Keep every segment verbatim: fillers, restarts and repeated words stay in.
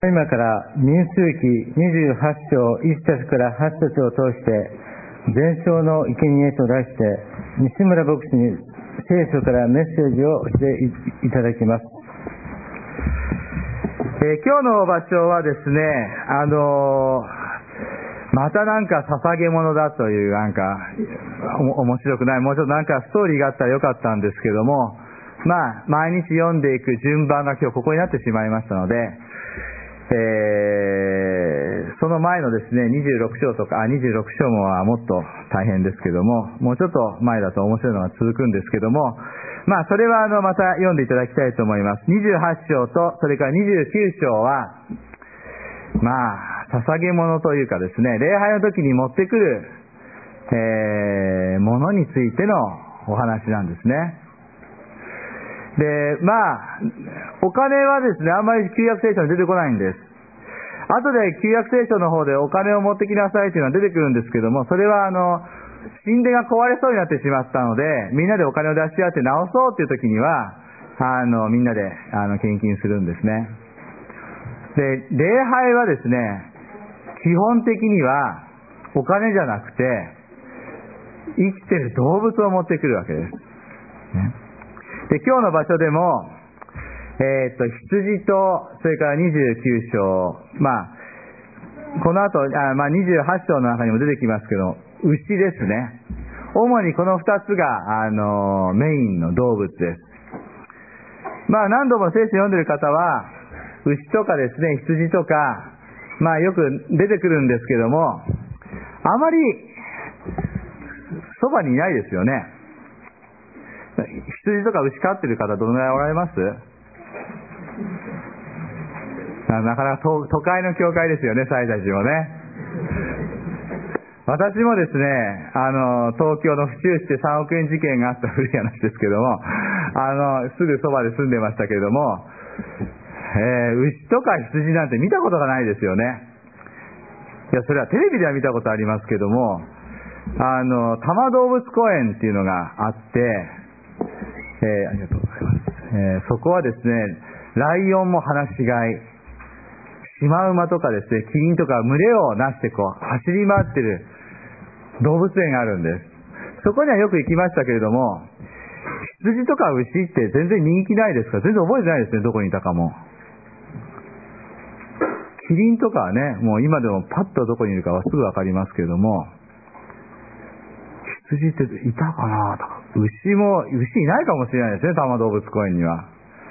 今から民数記にじゅうはち章いち節からはち節を通して全章の生贄と題して西村牧師に聖書からメッセージをしていただきます。 えー、今日の場所はですね、あのー、またなんか捧げ物だというなんかお面白くない、もうちょっとなんかストーリーがあったらよかったんですけども、まあ毎日読んでいく順番が今日ここになってしまいましたので、えー、その前のですねにじゅうろく章とかあにじゅうろく章もはもっと大変ですけども、もうちょっと前だと面白いのが続くんですけども、まあそれはあのまた読んでいただきたいと思います。にじゅうはち章とそれからにじゅうきゅう章はまあ捧げ物というかですね、礼拝の時に持ってくる、えー、ものについてのお話なんですね。で、まあお金はですねあんまり旧約聖書に出てこないんです。後で旧約聖書の方でお金を持ってきなさいというのは出てくるんですけども、それはあの神殿が壊れそうになってしまったので、みんなでお金を出し合って直そうという時にはあのみんなであの献金するんですね。で、礼拝はですね基本的にはお金じゃなくて生きてる動物を持ってくるわけです、ね。で、今日の場所でもえー、っと羊とそれからにじゅうきゅう章、まあこの後あ、まあ、にじゅうはち章の中にも出てきますけど牛ですね。主にこのふたつがあのメインの動物です。まあ何度も聖書読んでる方は牛とかですね羊とかまあよく出てくるんですけども、あまりそばにいないですよね。羊とか牛飼ってる方どのぐらいおられます？なかなか 都, 都会の教会ですよね、サイたちもね。私もですねあの東京の府中市でさんおくえん事件があった古い話ですけども、あのすぐそばで住んでましたけれども、えー、牛とか羊なんて見たことがないですよね。いやそれはテレビでは見たことありますけども、あの多摩動物公園っていうのがあって、えー、ありがとうございます、えー、そこはですねライオンも放し飼い、シマウマとかですねキリンとか群れをなしてこう走り回ってる動物園があるんです。そこにはよく行きましたけれども、羊とか牛って全然人気ないですから全然覚えてないですね、どこにいたかも。キリンとかはねもう今でもパッとどこにいるかはすぐ分かりますけれども、羊っていたかなとか、牛も牛いないかもしれないですね、多摩動物公園には。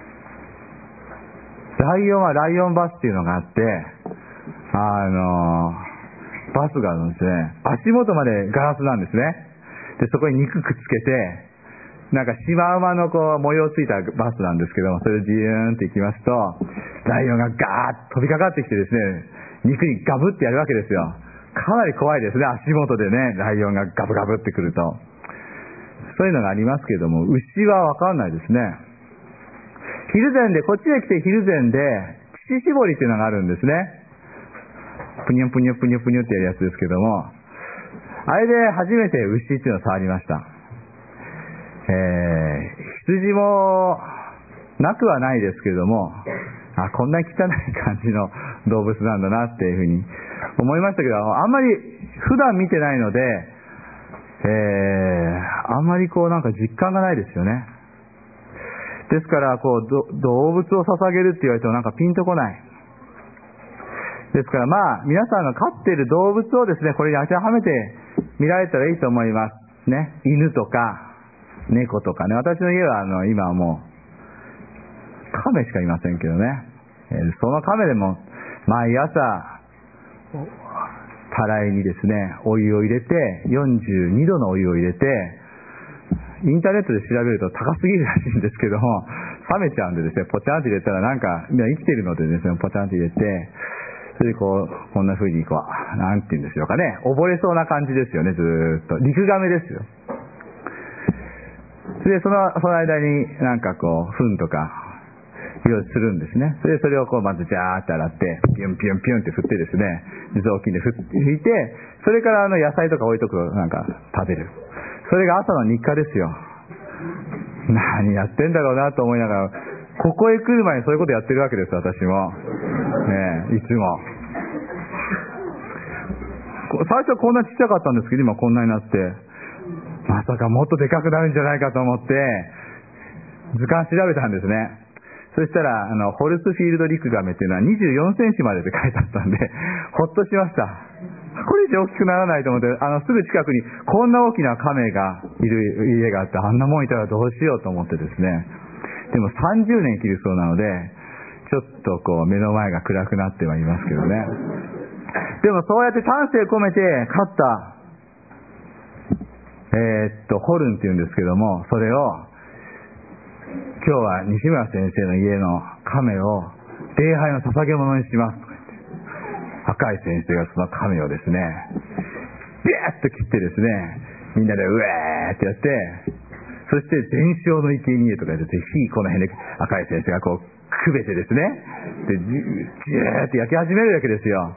ライオンはライオンバスっていうのがあって、あのバスがあるんですね。足元までガラスなんですね。でそこに肉くっつけて、なんかシマウマのこう模様ついたバスなんですけども、それでジューンって行きますとライオンがガーッと飛びかかってきてですね肉にガブってやるわけですよ。かなり怖いですね、足元でねライオンがガブガブってくると。そういうのがありますけれども、牛は分かんないですね。昼前でこっちへ来て昼前で乳搾りっていうのがあるんですね。プニュプニュプニュプニュってやるやつですけども、あれで初めて牛っていうのを触りました。えー、羊もなくはないですけれども、あこんな汚い感じの動物なんだなっていうふうに思いましたけど、あんまり普段見てないので、えー、あんまりこうなんか実感がないですよね。ですからこう動物を捧げるって言われてもなんかピンとこない。ですからまあ皆さんが飼っている動物をですねこれに当てはめて見られたらいいと思いますね。犬とか猫とかね。私の家はあの今はもうカメしかいませんけどね、えー、そのカメでも毎朝たらいにですねお湯を入れてよんじゅうにどのお湯を入れて、インターネットで調べると高すぎるらしいんですけども、冷めちゃうんでですねポチャンと入れたらなんか生きてるのでですねポチャンと入れて、それでこうこんな風にこうなんて言うんでしょうかね、溺れそうな感じですよね。ずーっとリクガメですよ。それでそのその間になんかこう糞とか用意するんですね。それでそれをこうまずジャーって洗ってピュンピュンピュンって振ってですね雑巾で拭いて、それからあの野菜とか置いとくなんか食べる。それが朝の日課ですよ。何やってんだろうなと思いながら、ここへ来る前にそういうことやってるわけです、私も。 ね、いつも。最初はこんなちっちゃかったんですけど、今こんなになって、まさかもっとでかくなるんじゃないかと思って、図鑑調べたんですね。そしたら、あの、ホルスフィールドリクガメっていうのはにじゅうよんセンチまでって書いてあったんで、ほっとしました。これ以上大きくならないと思って、あの、すぐ近くにこんな大きな亀がいる家があって、あんなもんいたらどうしようと思ってですね。でもさんじゅうねん生きるそうなので、ちょっとこう目の前が暗くなってはいますけどね。でもそうやって丹精込めて飼った、えー、っと、ホルンって言うんですけども、それを、今日は西村先生の家の亀を礼拝の捧げ物にしますとか言って、赤井先生がその亀をですね、ビャーッと切ってですね、みんなでウェーってやって、そして全焼の生贄とかで、ぜひこの辺で赤井先生がこうくべてですね、でジューって焼き始めるわけですよ。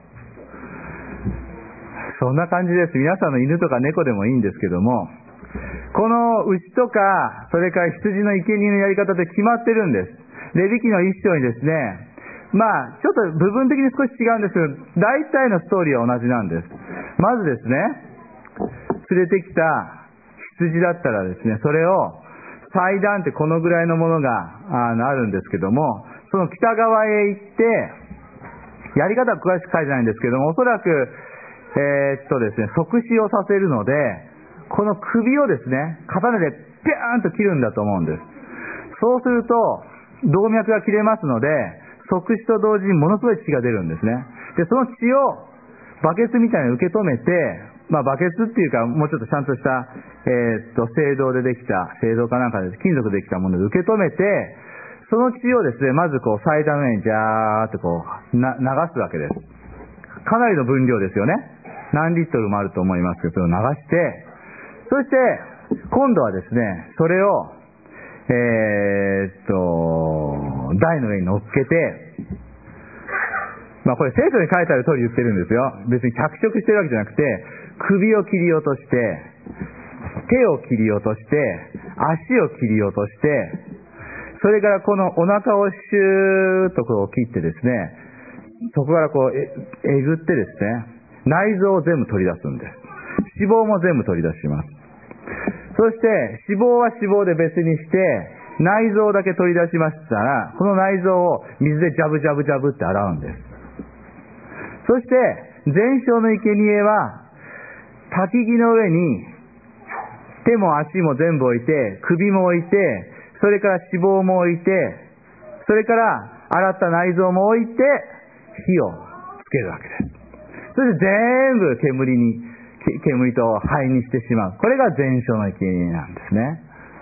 そんな感じです。皆さんの犬とか猫でもいいんですけども、この牛とかそれから羊の生贄のやり方って決まってるんです。レビ記の一章にですね、まあちょっと部分的に少し違うんですけど、大体のストーリーは同じなんです。まずですね、連れてきた羊だったらですね、それを祭壇ってこのぐらいのものが あ, あるんですけども、その北側へ行って、やり方は詳しく書いてないんですけども、おそらくえー、っとですね、即死をさせるので、この首をですね、刀でピャーンと切るんだと思うんです。そうすると動脈が切れますので、即死と同時にものすごい血が出るんですね。で、その血をバケツみたいに受け止めて、まあバケツっていうかもうちょっとちゃんとした、えー、っと青銅でできた、青銅かなんかで金属でできたもので受け止めて、その血をですね、まずこう祭壇の上にジャーってこうな流すわけです。かなりの分量ですよね。何リットルもあると思いますけど、それを流して、そして今度はですね、それをえー、っと台の上に乗っけて、まあこれ聖書に書いてある通り言ってるんですよ。別に脚色してるわけじゃなくて、首を切り落として、手を切り落として、足を切り落として、それからこのお腹をシューッとこう切ってですね、そこからこうええぐってですね、内臓を全部取り出すんです。脂肪も全部取り出します。そして脂肪は脂肪で別にして、内臓だけ取り出しましたら、この内臓を水でジャブジャブジャブって洗うんです。そして全焼の生贄は焚き木の上に手も足も全部置いて、首も置いて、それから脂肪も置いて、それから洗った内臓も置いて火をつけるわけです。それで全部煙に煙と灰にしてしまう。これが全焼の生贄なんですね。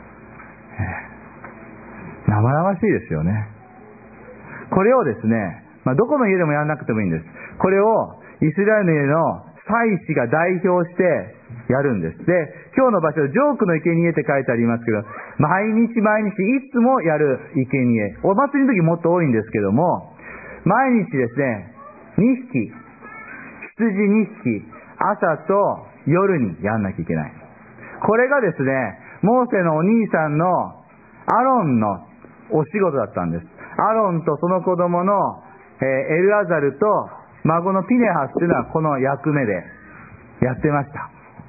生々しいですよね。これをですね、まあ、どこの家でもやらなくてもいいんです。これをイスラエルの家の祭司が代表してやるんです。で、今日の場所、ジョークの生贄って書いてありますけど、毎日毎日いつもやる生贄。お祭りの時もっと多いんですけども、毎日ですね、にひき、羊にひき、朝と夜にやんなきゃいけない。これがですね、モーセのお兄さんのアロンのお仕事だったんです。アロンとその子供の、えー、エルアザルと孫のピネハスというのはこの役目でやってました。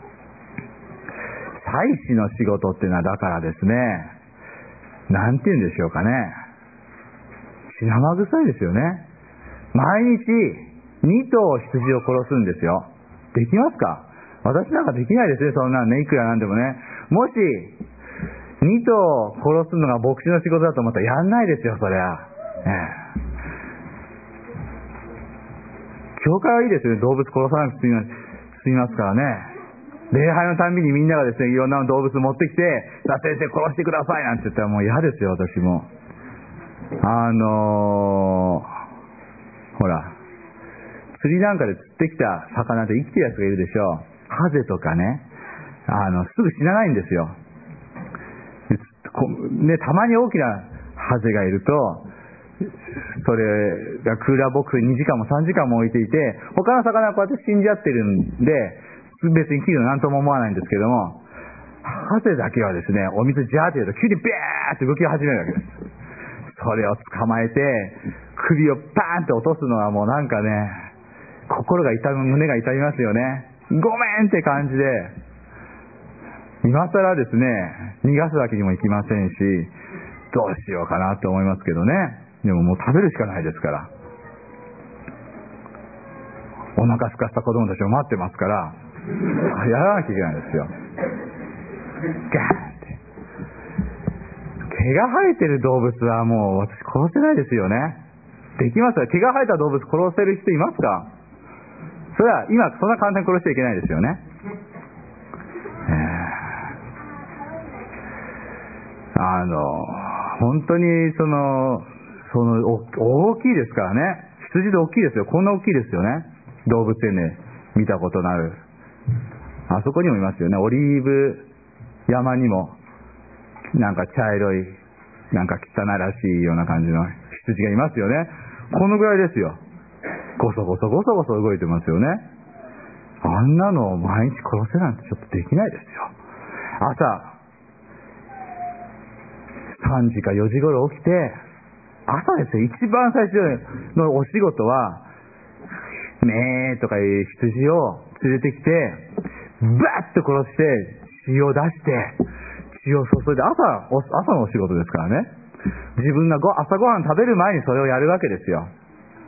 祭司の仕事っていうのはだからですね、なんて言うんでしょうかね、血生臭いですよね。毎日に頭羊を殺すんですよ。できますか？私なんかできないですね、そんなのね、いくらなんでもね。もしに頭殺すのが牧師の仕事だと思ったらやんないですよ、そりゃ、ね、教会はいいですよね、動物殺さなくて済みますからね。礼拝のたんびにみんながですね、いろんな動物持ってきて、さあ先生殺してくださいなんて言ったらもう嫌ですよ、私も。あのー、ほら釣りなんかで釣ってきた魚で生きてるやつがいるでしょう。ハゼとかね、あのすぐ死なないんですよ。ね、たまに大きなハゼがいると、それがクーラーボックスにじかんもさんじかんも置いていて、他の魚はこうやって死んじゃってるんで、別に切るのなんとも思わないんですけども、ハゼだけはですね、お水ジャーってやると急にビャーって動き始めるわけです。それを捕まえて首をパーンって落とすのはもうなんかね、心が痛む、胸が痛みますよね。ごめんって感じで、今更ですね、逃がすわけにもいきませんし、どうしようかなと思いますけどね。でももう食べるしかないですから。お腹すかした子供たちを待ってますから、やらなきゃいけないんですよ。ガーンって。毛が生えてる動物はもう私殺せないですよね。できますか？毛が生えた動物殺せる人いますか？それは今そんな簡単に殺しちゃいけないですよね。えー、あの本当にそのその大きいですからね。羊で大きいですよ。こんな大きいですよね。動物園で見たことのある。あそこにもいますよね。オリーブ山にもなんか茶色いなんか汚らしいような感じの羊がいますよね。このぐらいですよ。ゴソゴソゴソゴソ動いてますよね。あんなのを毎日殺せなんてちょっとできないですよ。朝さんじかよじ頃起きて、朝ですよ。一番最初のお仕事はめーとかいう羊を連れてきてバッと殺して血を出して血を注いで、朝朝のお仕事ですからね。自分がご朝ごはん食べる前にそれをやるわけですよ。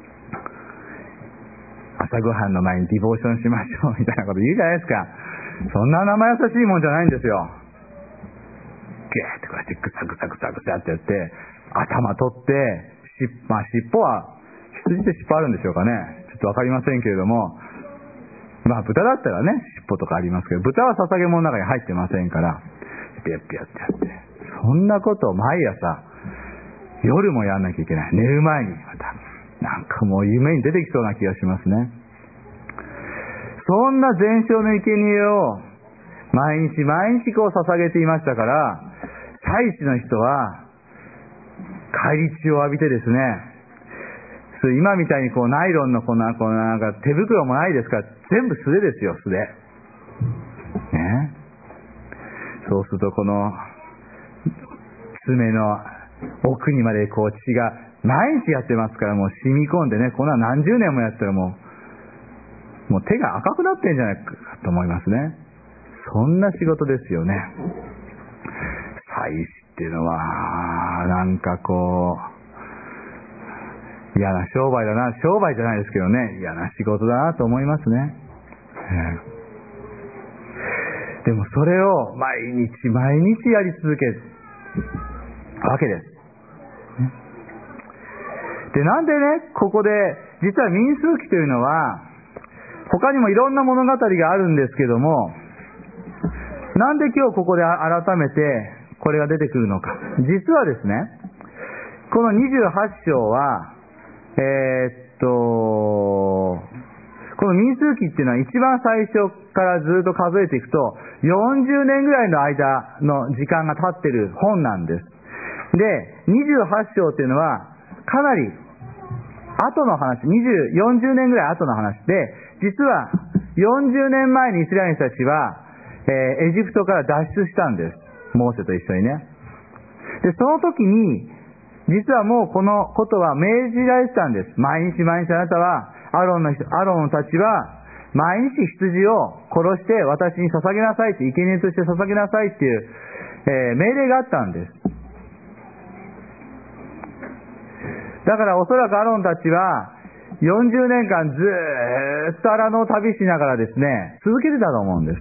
朝ごはんの前にディボーションしましょうみたいなこと言うじゃないですか。そんな生優しいもんじゃないんですよ。ゲーってこうやってグサグサグサグサってやって頭取ってし、まあ、尻尾は羊って尻尾あるんでしょうかね。ちょっとわかりませんけれども、まあ豚だったらね尻尾とかありますけど、豚は捧げ物の中に入ってませんからピャッピャッってやって、そんなことを毎朝夜もやんなきゃいけない。寝る前にまたなんかもう夢に出てきそうな気がしますね。そんな全焼の生贄を毎日毎日こう捧げていましたから、祭司の人は返り血を浴びてですね、今みたいにこうナイロンのこんなこうなんか手袋もないですから、全部素手ですよ、素手ね。そうするとこの爪の奥にまでこう血が毎日やってますから、もう染み込んでね、こんな何十年もやったらもうもう手が赤くなってんじゃないかと思いますね。そんな仕事ですよね。祭司っていうのはなんかこう嫌な商売だな、商売じゃないですけどね、嫌な仕事だなと思いますね。でもそれを毎日毎日やり続けるわけです。で、なんでね、ここで実は民数記というのは他にもいろんな物語があるんですけども、なんで今日ここで改めてこれが出てくるのか。実はですね、このにじゅうはち章はえー、っとこの民数記っていうのは一番最初からずっと数えていくとよんじゅうねんぐらいの間の時間が経ってる本なんです。で、にじゅうはち章っていうのはかなり後の話、にじゅう、よんじゅうねんぐらい後の話で、実はよんじゅうねんまえにイスラエル人たちは、えー、エジプトから脱出したんです。モーセと一緒にね。で、その時に実はもうこのことは命じられてたんです。毎日毎日あなたはアロンの人、アロンたちは毎日羊を殺して私に捧げなさいって、生贄として捧げなさいっていう、えー、命令があったんです。だからおそらくアロンたちはよんじゅうねんかんずーっと荒野を旅しながらですね、続けてたと思うんです。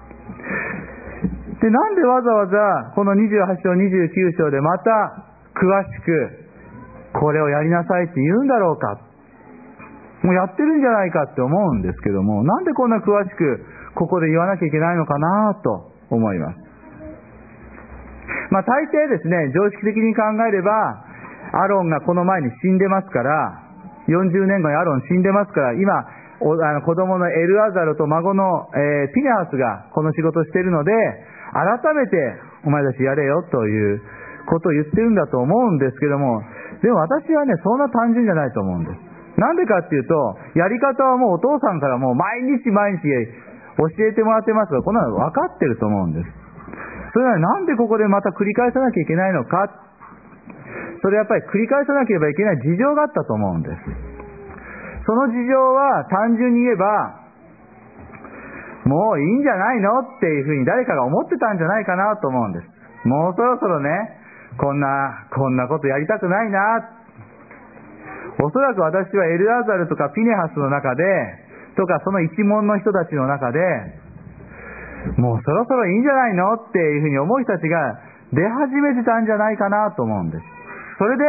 で、なんでわざわざこのにじゅうはち章にじゅうきゅう章でまた詳しくこれをやりなさいって言うんだろうか。もうやってるんじゃないかって思うんですけども、なんでこんな詳しくここで言わなきゃいけないのかなと思います。まあ大抵ですね、常識的に考えればアロンがこの前に死んでますから、よんじゅうねんごにアロン死んでますから、今おあの子供のエルアザルと孫の、えー、ピネハスがこの仕事をしているので、改めてお前たちやれよということを言ってるんだと思うんですけども、でも私はね、そんな単純じゃないと思うんです。なんでかっていうと、やり方はもうお父さんからもう毎日毎日教えてもらってますから、こんなの分かってると思うんです。それなのになんでここでまた繰り返さなきゃいけないのか。 それやっぱり繰り返さなければいけない事情があったと思うんです。その事情は単純に言えば、もういいんじゃないのっていうふうに誰かが思ってたんじゃないかなと思うんです。もうそろそろね、こんなこんなことやりたくないな。おそらく私はエルアザルとかピネハスの中でとかその一門の人たちの中で、もうそろそろいいんじゃないのっていうふうに思う人たちが出始めてたんじゃないかなと思うんです。それで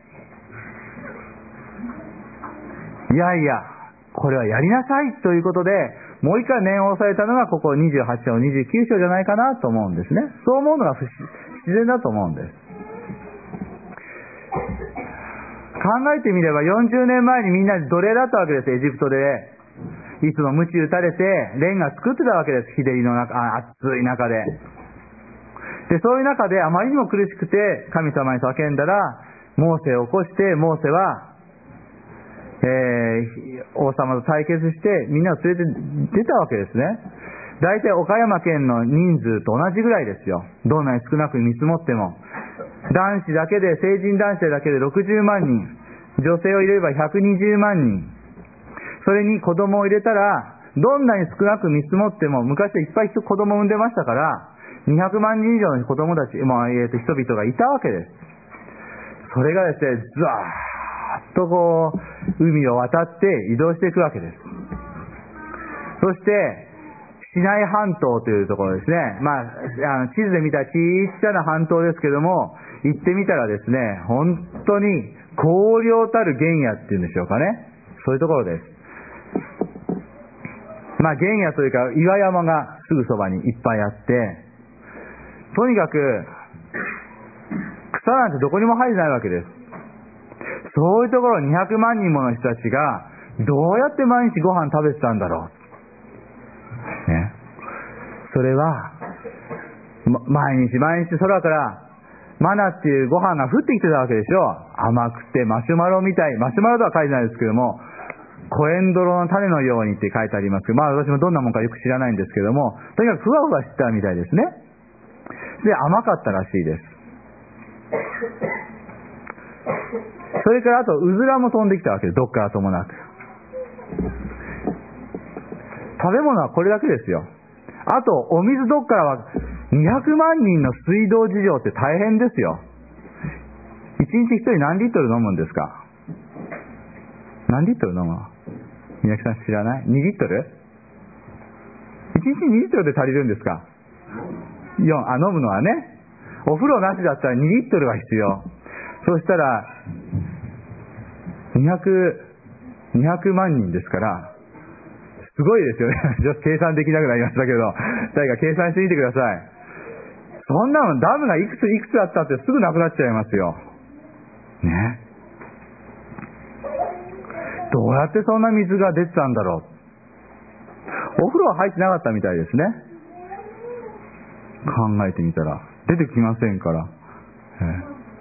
いやいやこれはやりなさいということでもう一回念を押されたのがここにじゅうはち章にじゅうきゅう章じゃないかなと思うんですね。そう思うのが不自然だと思うんです。考えてみればよんじゅうねんまえにみんなで奴隷だったわけです。エジプトでいつも鞭打たれてレンガ作ってたわけです。日照りの中、あ暑い中ででそういう中であまりにも苦しくて神様に叫んだらモーセを起こして、モーセは、えー、王様と対決してみんなを連れて出たわけですね。大体岡山県の人数と同じぐらいですよ。どんなに少なく見積もっても男子だけで、成人男性だけでろくじゅうまんにん、女性を入れればひゃくにじゅうまんにん、それに子供を入れたらどんなに少なく見積もっても、昔はいっぱい子供を産んでましたからにひゃくまんにん以上の子供たち、まあえー、と人々がいたわけです。それがですね、ザーッとこう海を渡って移動していくわけです。そしてシナイ半島というところですね。まあ、あの地図で見た小さな半島ですけども、行ってみたらですね、本当に広陵たる原野っていうんでしょうかね。そういうところです。まあ原野というか岩山がすぐそばにいっぱいあって、とにかく草なんてどこにも生えてないわけです。そういうところにひゃくまんにんもの人たちがどうやって毎日ご飯食べてたんだろう、ね、それは、ま、毎日毎日空からマナっていうご飯が降ってきてたわけでしょ。甘くてマシュマロみたい、マシュマロとは書いてないですけども、コエンドロの種のようにって書いてありますけど、まあ私もどんなもんかよく知らないんですけども、とにかくふわふわしてたみたいですね。で、甘かったらしいです。それからあとうずらも飛んできたわけです。どっからともなく。食べ物はこれだけですよ。あとお水どっからはにひゃくまんにんの水道事情って大変ですよ。いちにちひとり何リットル飲むんですか？何リットル飲むの？宮木さん知らない？にリットル？いちにちにリットルで足りるんですか？よん、あ、飲むのはね。お風呂なしだったらにリットルは必要。そうしたらにひゃく、にひゃくまんにんですからすごいですよね。ちょっと計算できなくなりましたけど、誰か計算してみてください。そんなのダムがいくついくつあったってすぐなくなっちゃいますよね。どうやってそんな水が出てたんだろう。お風呂は入ってなかったみたいですね。考えてみたら出てきませんから、え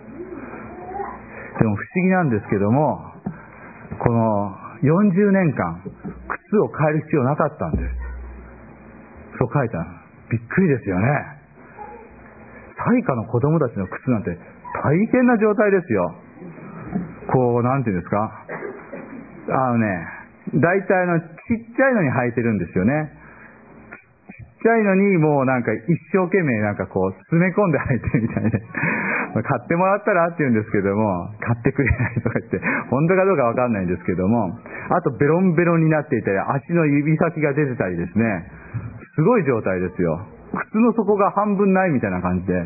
でも不思議なんですけども、このよんじゅうねんかん靴を変える必要なかったんです。そう書いた。びっくりですよね。災禍の子供たちの靴なんて大変な状態ですよ。こうなんていうんですか、あのね、大体のちっちゃいのに履いてるんですよね。ちっちゃいのにもうなんか一生懸命なんかこう詰め込んで履いてるみたいで買ってもらったらって言うんですけども、買ってくれないとか言って本当かどうかわかんないんですけども、あとベロンベロンになっていたり足の指先が出てたりですね、すごい状態ですよ。靴の底が半分ないみたいな感じで、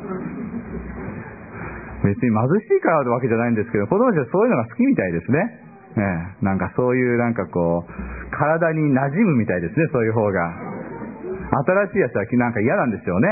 別に貧しいからってわけじゃないんですけど、子供たちはそういうのが好きみたいですね。ねえ、なんかそういうなんかこう体に馴染むみたいですね。そういう方が新しいやつはなんか嫌なんですよね。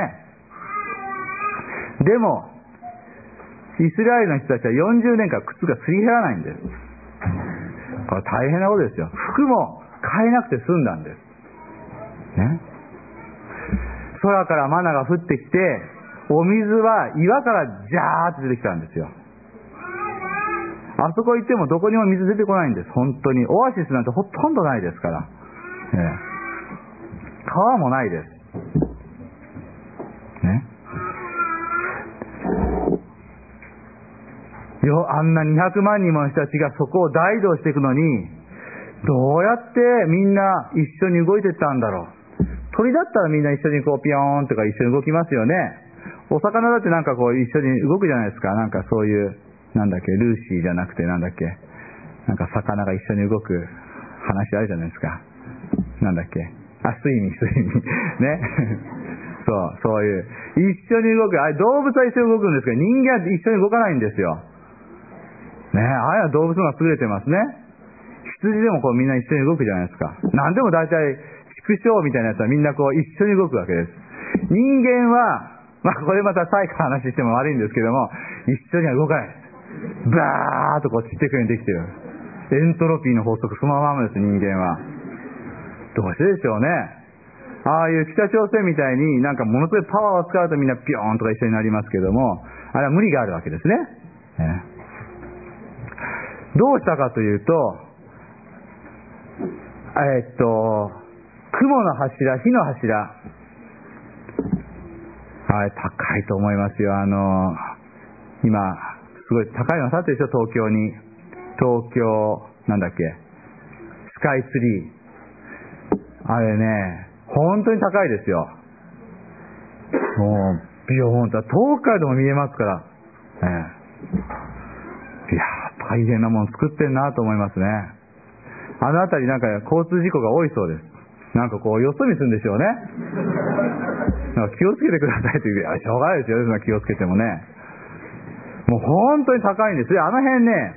でもイスラエルの人たちはよんじゅうねんかん靴がすり減らないんです。これ大変なことですよ。服も買えなくて済んだんですね。空からマナが降ってきて、お水は岩からジャーッと出てきたんですよ。あそこ行ってもどこにも水出てこないんです。本当にオアシスなんてほとんどないですから、ええ、川もないですね。 よあんなにひゃくまんにんもの人たちがそこを大移動していくのに、どうやってみんな一緒に動いていったんだろう。鳥だったらみんな一緒にこうピヨーンとか一緒に動きますよね。お魚だってなんかこう一緒に動くじゃないですか。なんかそういう、なんだっけ、ルーシーじゃなくてなんだっけ、なんか魚が一緒に動く話あるじゃないですか。なんだっけ、あ、睡眠、睡眠。ね。そう、そういう。一緒に動く。あれ動物は一緒に動くんですけど、人間は一緒に動かないんですよ。ね、あれは動物が優れてますね。羊でもこうみんな一緒に動くじゃないですか。なんでも大体、畜生みたいなやつはみんなこう一緒に動くわけです。人間は、まあこれまた最後の話しても悪いんですけども、一緒には動かない。バーッとこう散っていくようにできてる。エントロピーの法則そのままです、人間は。どうしてでしょうね。ああいう北朝鮮みたいになんかものすごいパワーを使うとみんなピョーンとか一緒になりますけども、あれは無理があるわけですね。ね、どうしたかというと、えー、っと、雲の柱、火の柱。はい、高いと思いますよ。あの、今、すごい高いの立ってるでしょ、東京に。東京、なんだっけ、スカイツリー。あれね、本当に高いですよ。もう、ビヨーンと、遠くからでも見えますから。ね、いやー、大変なもの作ってんなと思いますね。あの辺りなんか交通事故が多いそうです。なんかこう、よそ見するんでしょうね。なんか気をつけてくださいという、いや、しょうがないですよ、そんな気をつけてもね。もう本当に高いんです。で、あの辺ね、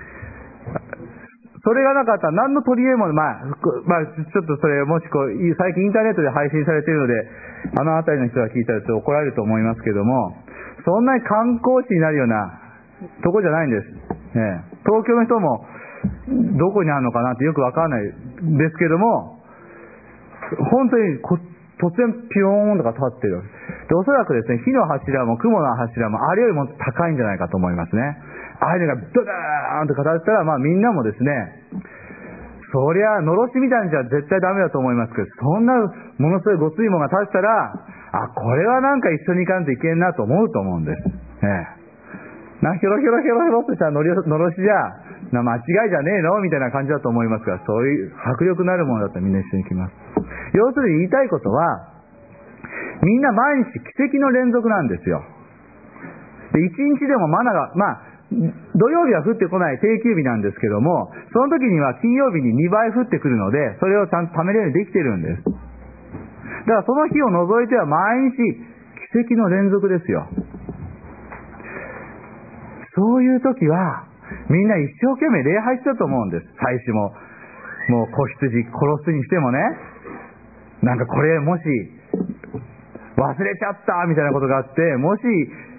それがなかったら何の取り柄も、まあ、まあ、ちょっとそれ、もしこう、最近インターネットで配信されているので、あの辺りの人が聞いたらちょっと怒られると思いますけども、そんなに観光地になるようなとこじゃないんです。ね、東京の人も、どこにあるのかなってよくわからないですけども、本当にこ突然ピヨーンとか立ってる。で、おそらくですね、火の柱も雲の柱もあれよりも高いんじゃないかと思いますね。ああいうのがドダーンと形ったら、まあみんなもですね、そりゃ、のろしみたいにじゃ絶対ダメだと思いますけど、そんなものすごいごついものが立ったら、あ、これはなんか一緒に行かんといけんなと思うと思うんです。ええ。な、ひょろひょろひょろひょろっとしたのろしじゃ、な、間違いじゃねえのみたいな感じだと思いますから、そういう迫力のあるものだったらみんな一緒に行きます。要するに言いたいことは、みんな毎日奇跡の連続なんですよ。で、一日でもマナが、まあ、土曜日は降ってこない定休日なんですけども、その時には金曜日ににばい降ってくるので、それをちゃんと貯めるようにできてるんです。だからその日を除いては毎日奇跡の連続ですよ。そういう時は、みんな一生懸命礼拝したと思うんです。祭司も、もう子羊殺すにしてもね、なんかこれもし、忘れちゃったみたいなことがあって、もし、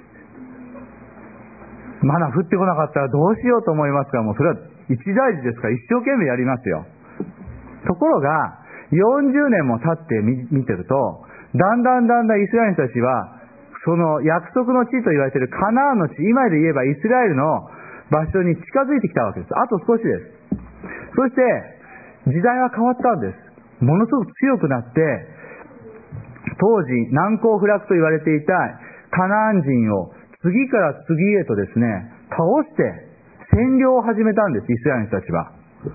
マナ降ってこなかったらどうしようと思いますが、もうそれは一大事ですから一生懸命やりますよ。ところが、よんじゅうねんも経ってみ見てると、だんだんだんだんイスラエルの人たちは、その約束の地と言われているカナンの地、今で言えばイスラエルの場所に近づいてきたわけです。あと少しです。そして、時代は変わったんです。ものすごく強くなって、当時難攻不落と言われていたカナン人を次から次へとですね、倒して占領を始めたんです、イスラエルの人たちは。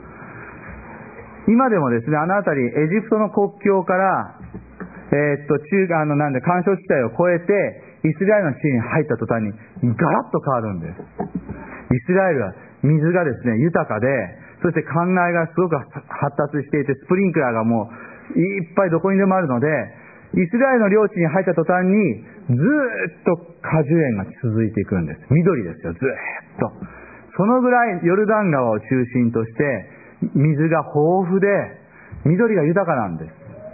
今でもですね、あの辺り、エジプトの国境から、えー、っと、中、あの、なんで、干渉地帯を越えて、イスラエルの地に入った途端に、ガラッと変わるんです。イスラエルは水がですね、豊かで、そして灌漑がすごく発達していて、スプリンクラーがもう、いっぱいどこにでもあるので、イスラエルの領地に入った途端に、ずーっと果樹園が続いていくんです。緑ですよ、ずーっと。そのぐらいヨルダン川を中心として、水が豊富で、緑が豊かなんです。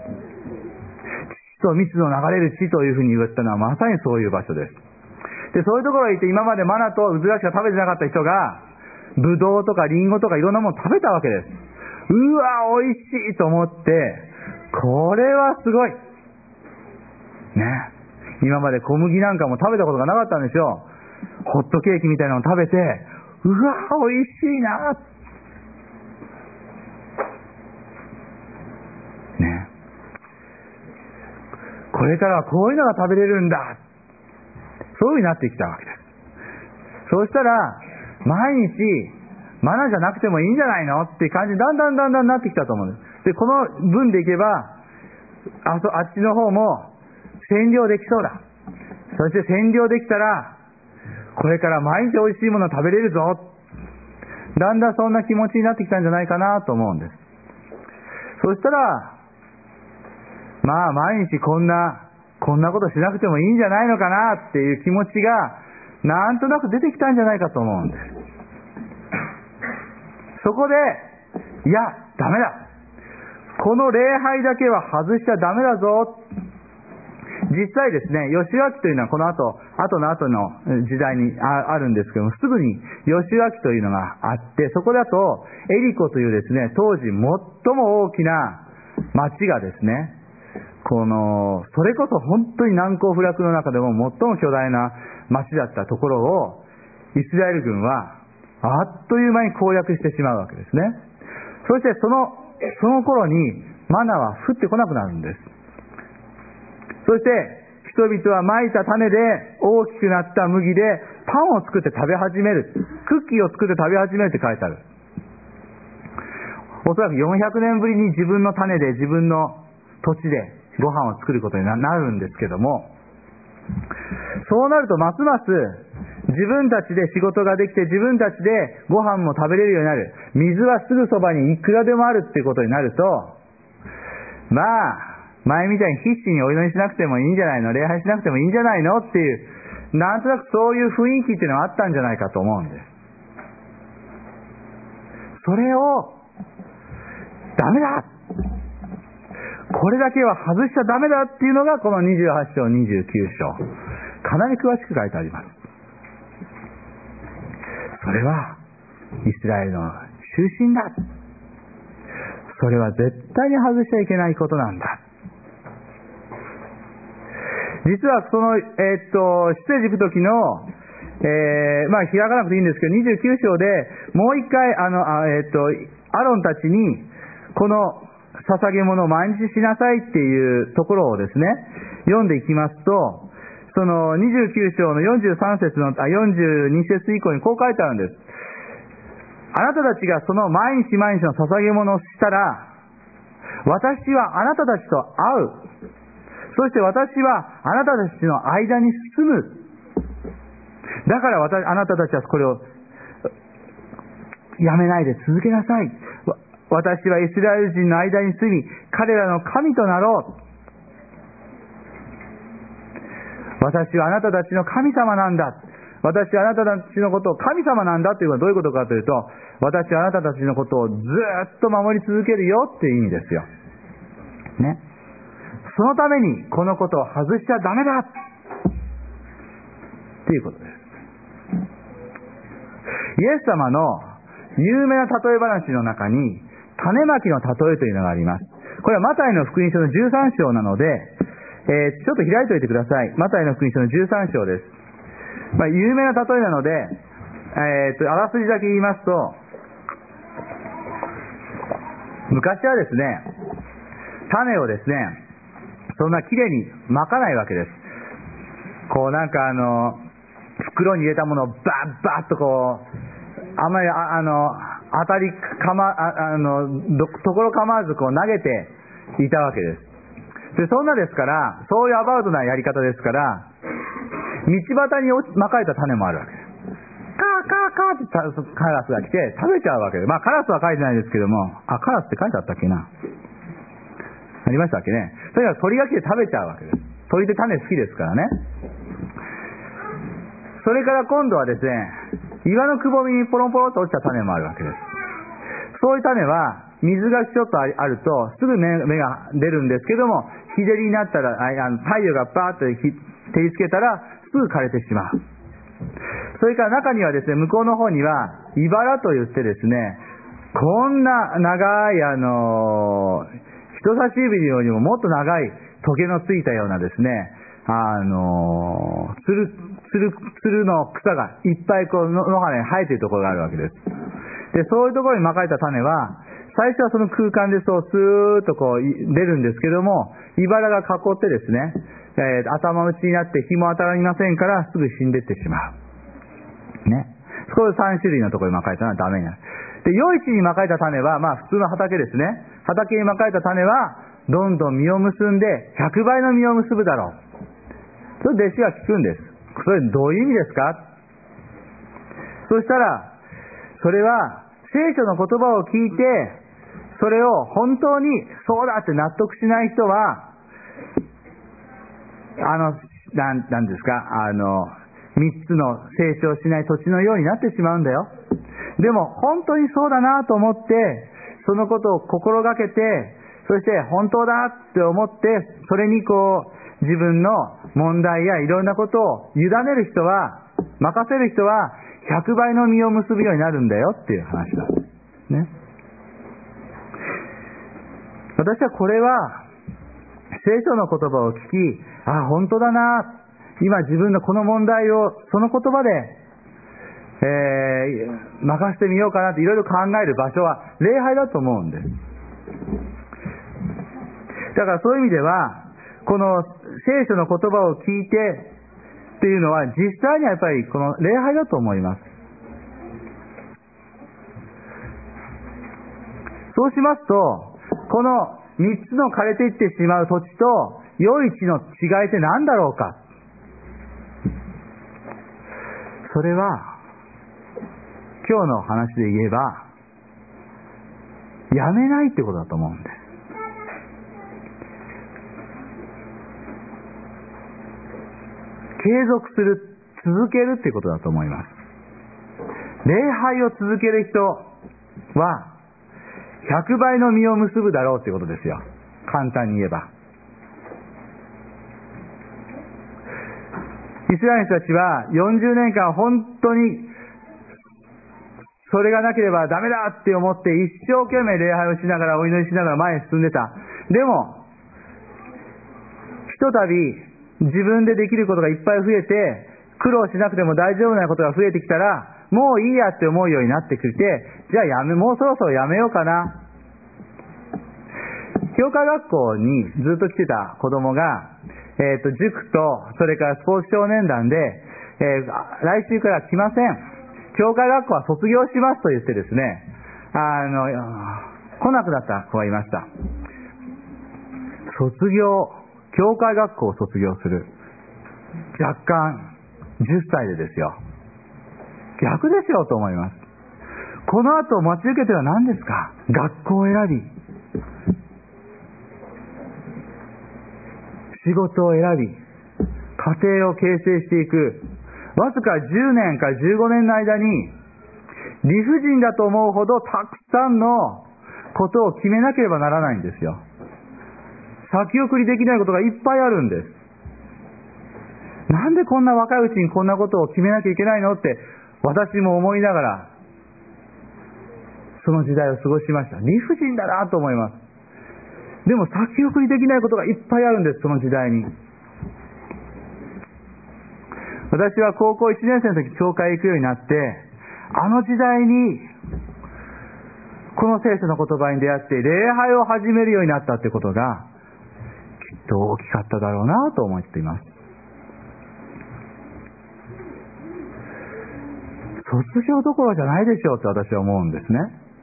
土と蜜の流れる地というふうに言われたのはまさにそういう場所です。で、そういうところへ行って今までマナとうずらしか食べてなかった人が、ブドウとかリンゴとかいろんなものを食べたわけです。うわ、美味しいと思って、これはすごい。ね。今まで小麦なんかも食べたことがなかったんですよ。ホットケーキみたいなのを食べて、うわ、美味しいな。ね。これからはこういうのが食べれるんだ。そういう風になってきたわけです。そうしたら、 毎日マナじゃなくてもいいんじゃないのっていう感じにだんだんだんだんなってきたと思うんです。で、この分でいけば、あそ、あっちの方も占領できそうだ。そして占領できたら、これから毎日美味しいものを食べれるぞ。だんだんそんな気持ちになってきたんじゃないかなと思うんです。そしたら、まあ毎日こんな、こんなことしなくてもいいんじゃないのかなっていう気持ちが、なんとなく出てきたんじゃないかと思うんです。そこで、いや、ダメだ。この礼拝だけは外しちゃダメだぞ。実際ですね、ヨシュア記というのはこの後、後の後の時代に あ, あるんですけども、すぐにヨシュア記というのがあって、そこだとエリコというですね、当時最も大きな町がですね、この、それこそ本当に難攻不落の中でも最も巨大な町だったところを、イスラエル軍はあっという間に攻略してしまうわけですね。そしてその、その頃にマナは降ってこなくなるんです。そして人々は蒔いた種で大きくなった麦でパンを作って食べ始める。クッキーを作って食べ始めるって書いてある。おそらくよんひゃくねんぶりに自分の種で自分の土地でご飯を作ることになるんですけども、そうなるとますます自分たちで仕事ができて自分たちでご飯も食べれるようになる。水はすぐそばにいくらでもあるっていうことになると、まあ前みたいに必死にお祈りしなくてもいいんじゃないの、礼拝しなくてもいいんじゃないのっていう、なんとなくそういう雰囲気っていうのがあったんじゃないかと思うんです。それをダメだ、これだけは外しちゃダメだっていうのがこのにじゅうはち章にじゅうきゅう章、かなり詳しく書いてあります。それはイスラエルの中心だ。それは絶対に外しちゃいけないことなんだ。実はその、えー、っと、出エジプト記の、えー、まあ開かなくていいんですけど、にじゅうきゅう章でもう一回、あの、あえー、っと、アロンたちに、この捧げ物を毎日しなさいっていうところをですね、読んでいきますと、そのにじゅうきゅう章のよんじゅうさん節の、あ、よんじゅうに節以降にこう書いてあるんです。あなたたちがその毎日毎日の捧げ物をしたら、私はあなたたちと会う。そして私はあなたたちの間に住む。だから私、あなたたちはこれをやめないで続けなさい。私はイスラエル人の間に住み、彼らの神となろう。私はあなたたちの神様なんだ。私はあなたたちのことを神様なんだというのはどういうことかというと、私はあなたたちのことをずっと守り続けるよっていう意味ですよ。ね。そのためにこのことを外しちゃダメだっていうことです。イエス様の有名な例え話の中に種まきの例えというのがあります。これはマタイの福音書のじゅうさん章なので、えー、ちょっと開いておいてください。マタイの福音書のじゅうさん章です。まあ、有名な例えなので、えー、とあらすじだけ言いますと、昔はですね、種をですね、そんなきれいにまかないわけです。こうなんかあの袋に入れたものをバッバッとこうあんまり あ, あの当たりかま あ, あのところ構わずこう投げていたわけです。でそんなですから、そういうアバウトなやり方ですから、道端にまかれた種もあるわけです。カーカーカーってカラスが来て食べちゃうわけです。まあカラスは書いてないですけども、あ、カラスって書いてあったっけな、ありましたっけね。とにかく鳥が来て食べちゃうわけです。鳥って種好きですからね。それから今度はですね、岩のくぼみにポロンポロンと落ちた種もあるわけです。そういう種は水がちょっとあるとすぐ 芽, 芽が出るんですけども、日照りになったら、あの太陽がバーッと照りつけたらすぐ枯れてしまう。それから中にはですね、向こうの方には茨といってですね、こんな長いあの人差し指よりももっと長いトゲのついたようなですね、あのつるつるつるの草がいっぱいこう野原に生えているところがあるわけです。でそういうところにまかれた種は最初はその空間でそうスーッとこう出るんですけども、茨が囲ってですね、えー、頭打ちになって日も当たりませんからすぐ死んでいってしまう。ね。 これさん種類のところにまかれたのはダメになる。で、良い地にまかれた種は、まあ普通の畑ですね。畑にまかれた種は、どんどん実を結んで、ひゃくばいの実を結ぶだろう。それ弟子が聞くんです。それどういう意味ですか？そしたら、それは、聖書の言葉を聞いて、それを本当にそうだって納得しない人は、あの、なん、なんですか、あの、三つの成長しない土地のようになってしまうんだよ。でも、本当にそうだなと思って、そのことを心がけて、そして本当だって思って、それにこう、自分の問題やいろんなことを委ねる人は、任せる人は、ひゃくばいの実を結ぶようになるんだよっていう話なんです。ね。私はこれは、聖書の言葉を聞き、あ、本当だな、今自分のこの問題をその言葉で、えー、任せてみようかなっていろいろ考える場所は礼拝だと思うんです。だからそういう意味では、この聖書の言葉を聞いてっていうのは実際にはやっぱりこの礼拝だと思います。そうしますと、この三つの枯れていってしまう土地と良い地の違いって何だろうか。それは今日の話で言えばやめないってことだと思うんです。継続する、続けるってことだと思います。礼拝を続ける人はひゃくばいの実を結ぶだろうってことですよ。簡単に言えば。イスラエルの人たちはよんじゅうねんかん本当にそれがなければダメだって思って一生懸命礼拝をしながらお祈りしながら前に進んでた。でもひとたび自分でできることがいっぱい増えて苦労しなくても大丈夫なことが増えてきたらもういいやって思うようになってきて、じゃあやめ、もうそろそろやめようかな。教会学校にずっと来てた子供が、えっと、塾と、それからスポーツ少年団で、えー、来週から来ません。教会学校は卒業しますと言ってですね、あの、来なくなった子がいました。卒業、教会学校を卒業する。若干、じゅっさいでですよ。逆ですよと思います。この後待ち受けては何ですか？学校を選び、仕事を選び、家庭を形成していく。わずかじゅうねんかじゅうごねんの間に理不尽だと思うほどたくさんのことを決めなければならないんですよ。先送りできないことがいっぱいあるんです。なんでこんな若いうちにこんなことを決めなきゃいけないのって私も思いながらその時代を過ごしました。理不尽だなと思います。でも先送りできないことがいっぱいあるんです。その時代に。私は高校いちねん生の時教会行くようになって、あの時代にこの聖書の言葉に出会って礼拝を始めるようになったってことがきっと大きかっただろうなと思っています。卒業どころじゃないでしょうって私は思うんですね。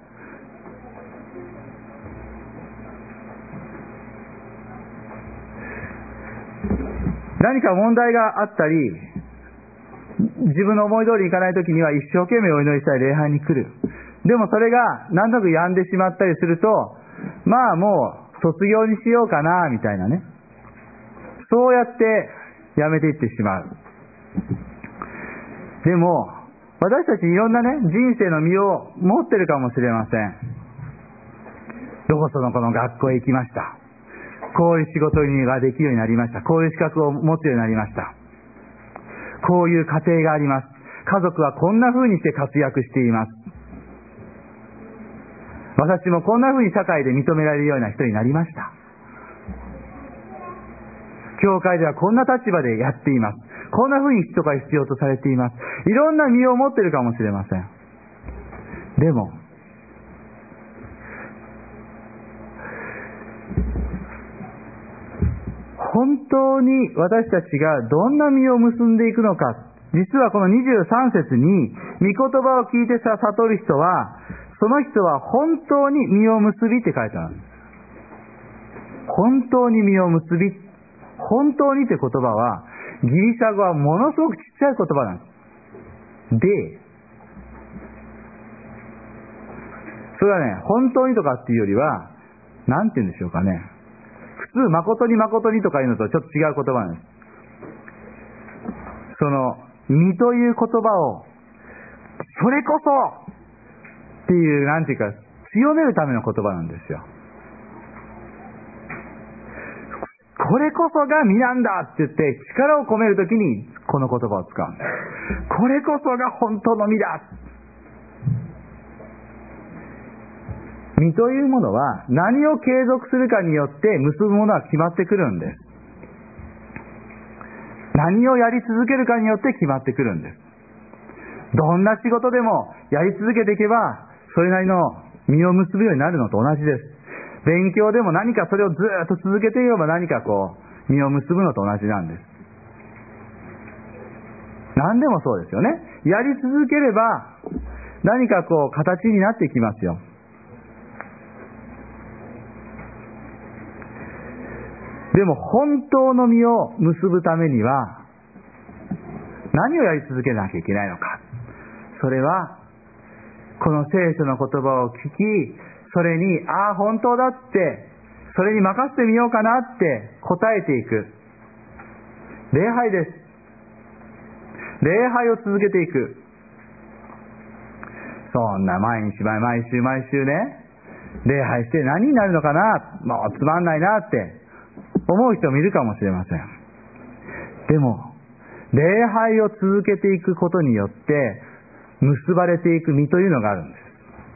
何か問題があったり、自分の思い通りにいかないときには一生懸命お祈りしたい礼拝に来る。でもそれが何となく病んでしまったりすると、まあもう卒業にしようかなみたいなね。そうやってやめていってしまう。でも私たちいろんなね、人生の身を持ってるかもしれません。どこそのこの学校へ行きました。こういう仕事ができるようになりました。こういう資格を持つようになりました。こういう家庭があります。家族はこんな風にして活躍しています。私もこんな風に社会で認められるような人になりました。教会ではこんな立場でやっています。こんな風に人が必要とされています。いろんな身を持っているかもしれません。でも本当に私たちがどんな実を結んでいくのか、実はこのにじゅうさん節に御言葉を聞いてさ悟る人は、その人は本当に実を結びって書いてある。本当に実を結び。本当にって言葉は、ギリシャ語はものすごくちっちゃい言葉なんです。で、それはね、本当にとかっていうよりは、なんて言うんでしょうかね。普通、誠に誠にとかいうのとちょっと違う言葉なんです。その、実という言葉を、それこそっていう、なんていうか、強めるための言葉なんですよ。これこそが実なんだって言って力を込めるときにこの言葉を使うんです。これこそが本当の実だ。実というものは何を継続するかによって結ぶものは決まってくるんです。何をやり続けるかによって決まってくるんです。どんな仕事でもやり続けていけばそれなりの実を結ぶようになるのと同じです。勉強でも何かそれをずっと続けていれば何かこう実を結ぶのと同じなんです。何でもそうですよね。やり続ければ何かこう形になっていきますよ。でも本当の実を結ぶためには何をやり続けなきゃいけないのか。それはこの聖書の言葉を聞き、それにああ本当だってそれに任せてみようかなって答えていく礼拝です。礼拝を続けていく。そんな毎日毎週毎週ね礼拝して何になるのかな、もうつまんないなって思う人もいるかもしれません。でも礼拝を続けていくことによって結ばれていく実というのがあるんです。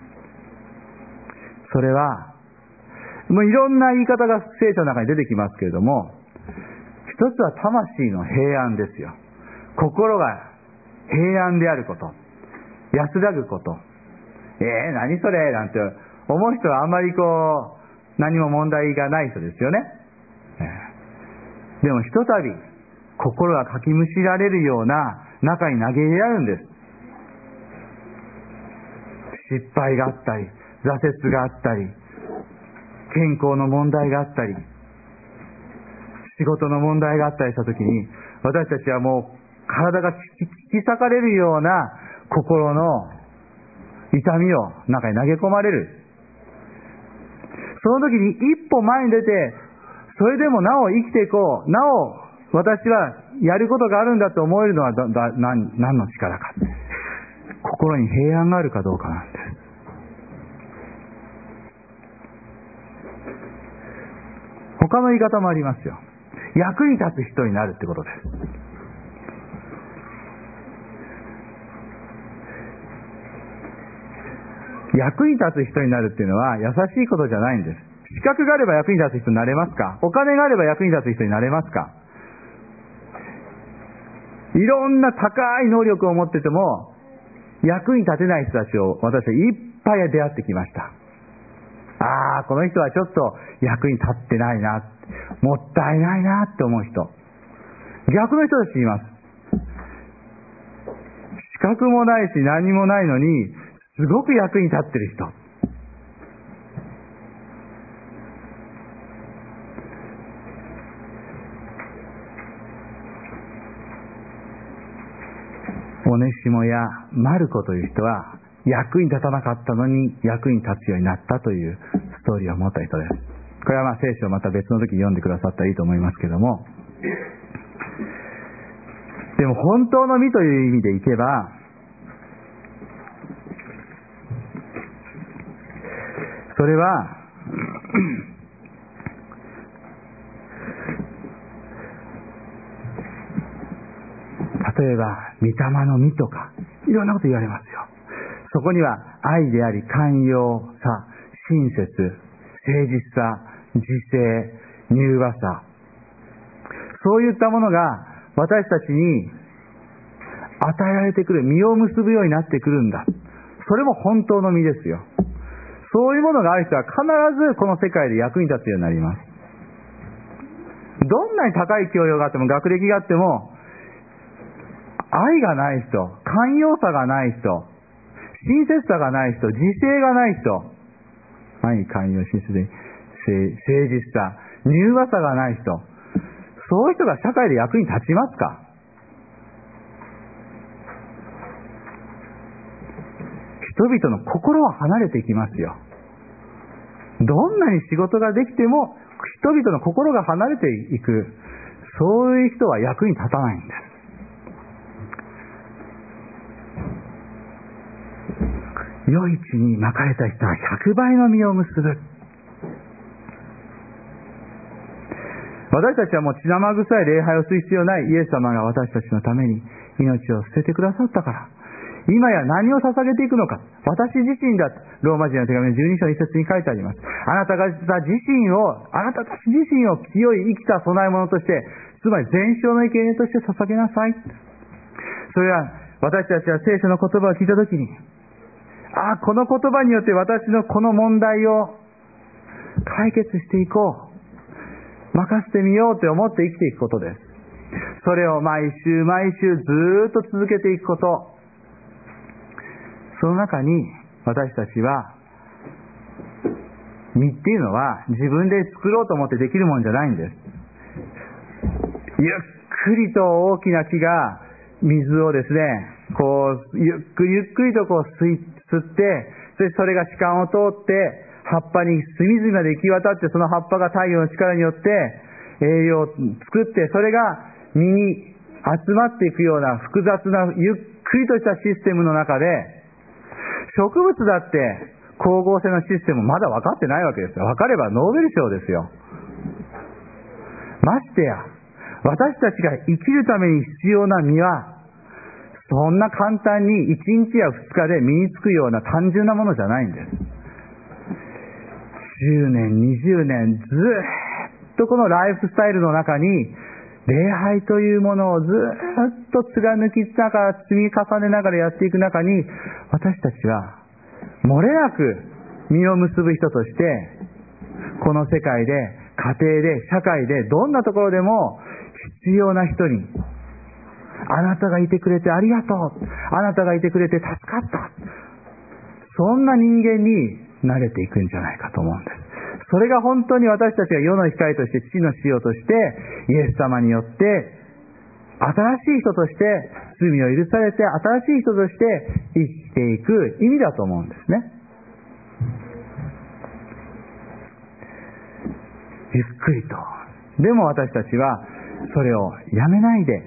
それはもういろんな言い方が聖書の中に出てきますけれども、一つは魂の平安ですよ。心が平安であること、安らぐこと。えー、何それなんて思う人はあんまりこう何も問題がない人ですよね。えー、でもひとたび心がかきむしられるような中に投げ入れられるんです。失敗があったり、挫折があったり、健康の問題があったり、仕事の問題があったりしたときに、私たちはもう体が引き裂かれるような心の痛みを中に投げ込まれる。その時に一歩前に出て、それでもなお生きていこう、なお私はやることがあるんだと思えるのはだだ 何, 何の力か。心に平安があるかどうかなんです。他の言い方もありますよ。役に立つ人になるってことです。役に立つ人になるっていうのは優しいことじゃないんです。資格があれば役に立つ人になれますか？お金があれば役に立つ人になれますか？いろんな高い能力を持ってても役に立てない人たちを私はいっぱい出会ってきました。ああ、この人はちょっと役に立ってないな、もったいないなって思う人。逆の人たちいます。資格もないし何もないのにすごく役に立ってる人。オネシモやマルコという人は役に立たなかったのに役に立つようになったというストーリーを持った人です。これはまあ聖書をまた別の時に読んでくださったらいいと思いますけども、でも本当の実という意味でいけば、それは例えば御霊の実とかいろんなこと言われますよ。そこには愛であり寛容さ、親切、誠実さ、自制、柔和さ、そういったものが私たちに与えられてくる、実を結ぶようになってくるんだ。それも本当の実ですよ。そういうものがある人は必ずこの世界で役に立つようになります。どんなに高い教養があっても学歴があっても愛がない人、 寛容さがない人、親切さがない人、自制がない人、何寛容、親切で誠実さ、柔和さがない人、そういう人が社会で役に立ちますか？人々の心は離れていきますよ。どんなに仕事ができても人々の心が離れていく、そういう人は役に立たないんです。良い地にまかれた人は百倍の実を結ぶ。私たちはもう血生臭い礼拝をする必要ないイエス様が私たちのために命を捨ててくださったから、今や何を捧げていくのか、私自身だ。ローマ人の手紙のじゅうに章の一節に書いてあります。あなた方自身を、あなたたち自身を清い生きた供え物として、つまり全焼の生贄として捧げなさい。それは私たちは聖書の言葉を聞いたときに、ああ、この言葉によって私のこの問題を解決していこう。任せてみようと思って生きていくことです。それを毎週毎週ずーっと続けていくこと。その中に私たちは、実っていうのは自分で作ろうと思ってできるもんじゃないんです。ゆっくりと大きな木が水をですね、こうゆっくりゆっくりとこう吸い吸って、そしてそれが歯間を通って葉っぱに隅々まで行き渡って、その葉っぱが太陽の力によって栄養を作って、それが実に集まっていくような複雑なゆっくりとしたシステムの中で、植物だって光合成のシステムまだ分かってないわけですよ。分かればノーベル賞ですよ。ましてや私たちが生きるために必要な実はそんな簡単にいちにちやふつかで身につくような単純なものじゃないんです。じゅうねんにじゅうねんずっとこのライフスタイルの中に礼拝というものをずっと貫きながら積み重ねながらやっていく中に、私たちは漏れなく実を結ぶ人としてこの世界で家庭で社会でどんなところでも必要な人に、あなたがいてくれてありがとう、あなたがいてくれて助かった、そんな人間に慣れていくんじゃないかと思うんです。それが本当に私たちが世の光として父の塩としてイエス様によって新しい人として罪を許されて新しい人として生きていく意味だと思うんですね。ゆっくりと。でも私たちはそれをやめないで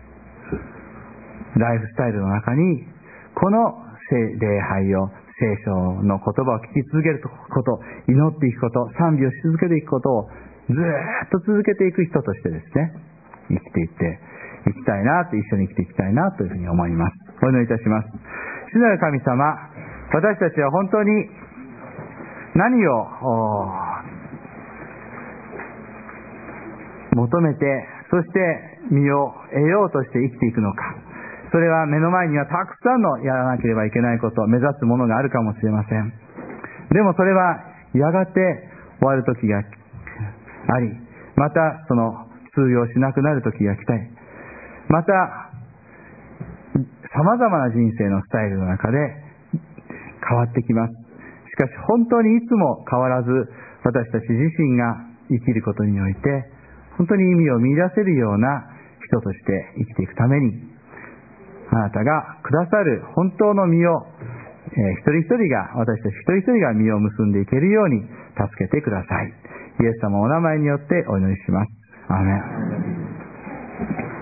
ライフスタイルの中にこの礼拝を、聖書の言葉を聞き続けること、祈っていくこと、賛美をし続けていくことをずーっと続けていく人としてですね、生きていっていきたいなと、一緒に生きていきたいなというふうに思います。お祈りいたします。主なる神様、私たちは本当に何を求めて、そして身を得ようとして生きていくのか。それは目の前にはたくさんのやらなければいけないこと、目指すものがあるかもしれません。でもそれはやがて終わる時があり、またその通用しなくなる時が来たり、また様々な人生のスタイルの中で変わってきます。しかし本当にいつも変わらず、私たち自身が生きることにおいて本当に意味を見出せるような人として生きていくために、あなたがくださる本当の実を、えー、一人一人が、私たち一人一人が実を結んでいけるように助けてください。イエス様のお名前によってお祈りします。アーメン。